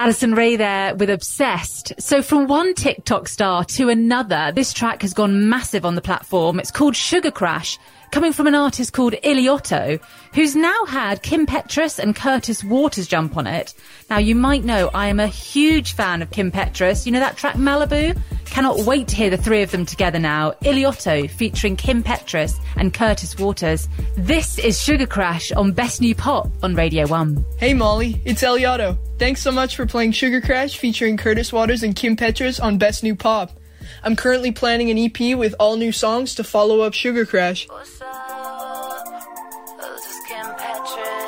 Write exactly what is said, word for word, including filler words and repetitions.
Alison Ray there with Obsessed. So from one TikTok star to another, this track has gone massive on the platform. It's called Sugar Crash, coming from an artist called Iliotto, who's now had Kim Petras and Curtis Waters jump on it. Now, you might know I am a huge fan of Kim Petras. You know that track Malibu? Cannot wait to hear the three of them together now. Iliotto featuring Kim Petras and Curtis Waters. This is Sugar Crash on Best New Pop on Radio one. Hey Molly, it's Iliotto. Thanks so much for playing Sugar Crash featuring Curtis Waters and Kim Petras on Best New Pop. I'm currently planning an E P with all new songs to follow up Sugar Crash. What's up? This is Kim Petras.